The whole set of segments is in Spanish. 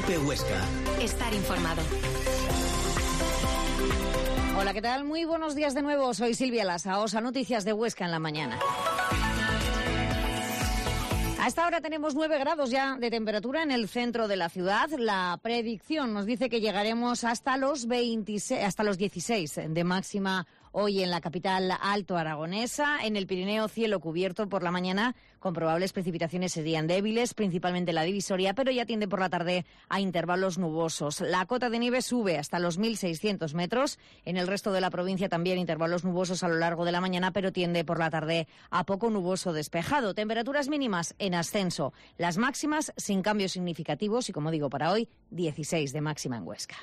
COPE Huesca. Estar informado. Hola, ¿qué tal? Muy buenos días de nuevo. Soy Silvia Lasa. OSA Noticias de Huesca en la mañana. A esta hora tenemos 9 grados ya de temperatura en el centro de la ciudad. La predicción nos dice que llegaremos hasta los 16 de máxima hoy en la capital alto aragonesa. En el Pirineo, cielo cubierto por la mañana, con probables precipitaciones serían débiles, principalmente en la divisoria, pero ya tiende por la tarde a intervalos nubosos. La cota de nieve sube hasta los 1.600 metros. En el resto de la provincia también intervalos nubosos a lo largo de la mañana, pero tiende por la tarde a poco nuboso despejado. Temperaturas mínimas en ascenso. Las máximas sin cambios significativos y, como digo, para hoy, 16 de máxima en Huesca.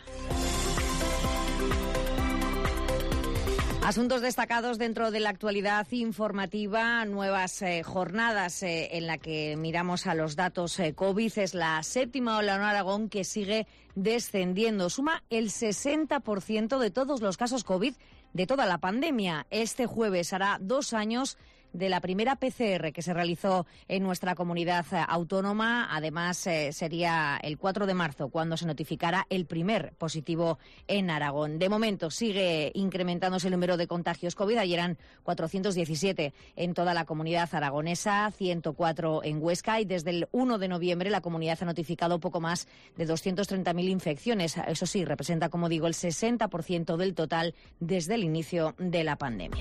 Asuntos destacados dentro de la actualidad informativa, nuevas jornadas en la que miramos a los datos COVID. Es la séptima ola en Aragón que sigue descendiendo. Suma el 60% de todos los casos COVID de toda la pandemia. Este jueves hará 2 años de la primera PCR que se realizó en nuestra comunidad autónoma. Además, sería el 4 de marzo cuando se notificara el primer positivo en Aragón. De momento, sigue incrementándose el número de contagios COVID. Ayer eran 417 en toda la comunidad aragonesa, 104 en Huesca, y desde el 1 de noviembre la comunidad ha notificado poco más de 230.000 infecciones. Eso sí, representa, como digo, el 60% del total desde el inicio de la pandemia.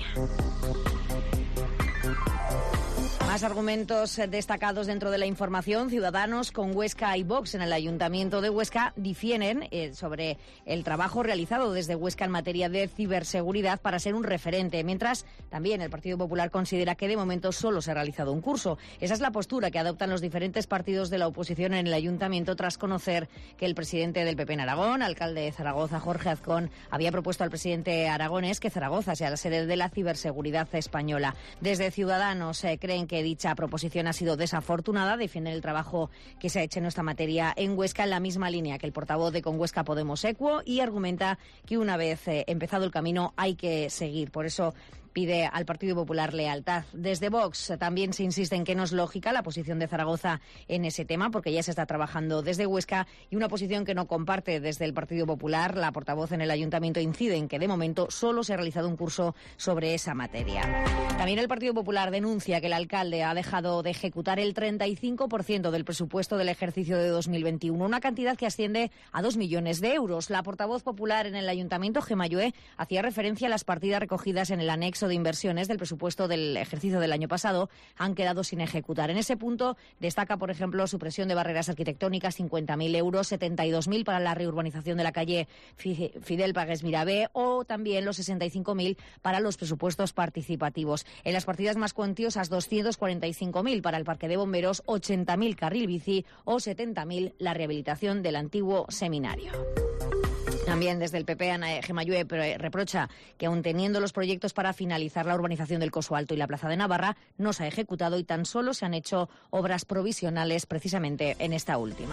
Más argumentos destacados dentro de la información. Ciudadanos con Huesca y Vox en el Ayuntamiento de Huesca difieren sobre el trabajo realizado desde Huesca en materia de ciberseguridad para ser un referente, mientras también el Partido Popular considera que de momento solo se ha realizado un curso. Esa es la postura que adoptan los diferentes partidos de la oposición en el Ayuntamiento tras conocer que el presidente del PP en Aragón, alcalde de Zaragoza, Jorge Azcón, había propuesto al presidente aragonés que Zaragoza sea la sede de la ciberseguridad española. Desde Ciudadanos creen que dicha proposición ha sido desafortunada, defienden el trabajo que se ha hecho en esta materia en Huesca en la misma línea que el portavoz de Con Huesca Podemos Equo, y argumenta que una vez empezado el camino hay que seguir. Por eso pide al Partido Popular lealtad. Desde Vox también se insiste en que no es lógica la posición de Zaragoza en ese tema, porque ya se está trabajando desde Huesca, y una posición que no comparte desde el Partido Popular. La portavoz en el Ayuntamiento incide en que de momento solo se ha realizado un curso sobre esa materia. También el Partido Popular denuncia que el alcalde ha dejado de ejecutar el 35% del presupuesto del ejercicio de 2021, una cantidad que asciende a 2 millones de euros. La portavoz popular en el Ayuntamiento, Gemma Llué, hacía referencia a las partidas recogidas en el anexo de inversiones del presupuesto del ejercicio del año pasado, han quedado sin ejecutar. En ese punto destaca, por ejemplo, supresión de barreras arquitectónicas, 50.000 euros, 72.000 para la reurbanización de la calle Fidel Páguez Mirabé, o también los 65.000 para los presupuestos participativos. En las partidas más cuantiosas, 245.000 para el parque de bomberos, 80.000 carril bici o 70.000 la rehabilitación del antiguo seminario. También desde el PP, Gemma Llué reprocha que aun teniendo los proyectos para finalizar la urbanización del Coso Alto y la Plaza de Navarra, no se ha ejecutado y tan solo se han hecho obras provisionales precisamente en esta última.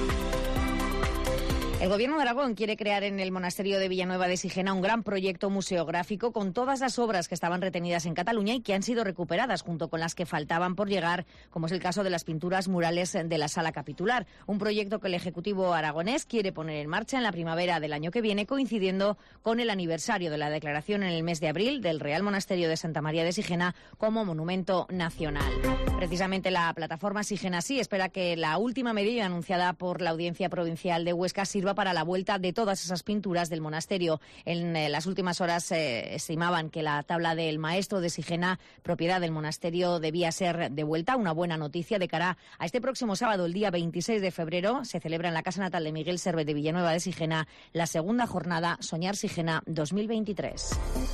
El Gobierno de Aragón quiere crear en el monasterio de Villanueva de Sigena un gran proyecto museográfico con todas las obras que estaban retenidas en Cataluña y que han sido recuperadas, junto con las que faltaban por llegar, como es el caso de las pinturas murales de la Sala Capitular. Un proyecto que el Ejecutivo aragonés quiere poner en marcha en la primavera del año que viene, coincidiendo con el aniversario de la declaración en el mes de abril del Real Monasterio de Santa María de Sigena como monumento nacional. Precisamente la plataforma Sigena Sí espera que la última medida anunciada por la Audiencia Provincial de Huesca sirva para la vuelta de todas esas pinturas del monasterio. En las últimas horas estimaban que la tabla del maestro de Sigena, propiedad del monasterio, debía ser devuelta. Una buena noticia de cara a este próximo sábado, el día 26 de febrero, se celebra en la casa natal de Miguel Servet de Villanueva de Sigena la segunda jornada Soñar Sigena 2023.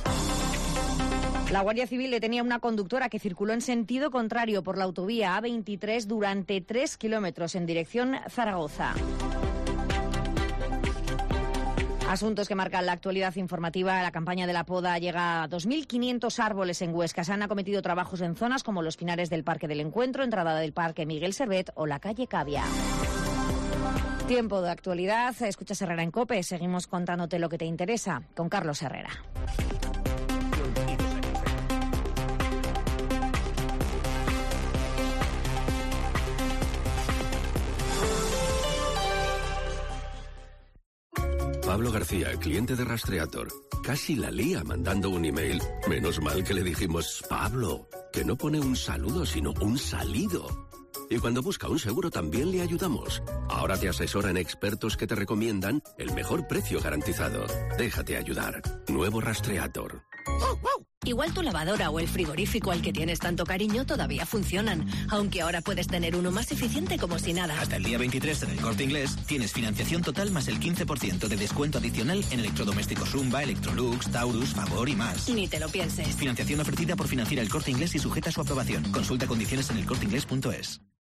La Guardia Civil detenía a una conductora que circuló en sentido contrario por la autovía A23 durante 3 kilómetros en dirección Zaragoza. Asuntos que marcan la actualidad informativa. La campaña de la poda llega a 2.500 árboles en Huesca. Se han acometido trabajos en zonas como los pinares del Parque del Encuentro, entrada del Parque Miguel Servet o la calle Cavia. Tiempo de actualidad. Escuchas Herrera en COPE. Seguimos contándote lo que te interesa con Carlos Herrera. Pablo García, cliente de Rastreator. Casi la lía mandando un email. Menos mal que le dijimos, Pablo, que no pone un saludo sino un salido. Y cuando busca un seguro también le ayudamos. Ahora te asesoran expertos que te recomiendan el mejor precio garantizado. Déjate ayudar. Nuevo Rastreator. Igual tu lavadora o el frigorífico al que tienes tanto cariño todavía funcionan, aunque ahora puedes tener uno más eficiente como si nada. Hasta el día 23 en el Corte Inglés tienes financiación total más el 15% de descuento adicional en electrodomésticos Rumba, Electrolux, Taurus, Favor y más. Ni te lo pienses. Financiación ofrecida por Financiera El Corte Inglés y sujeta a su aprobación. Consulta condiciones en elcorteinglés.es.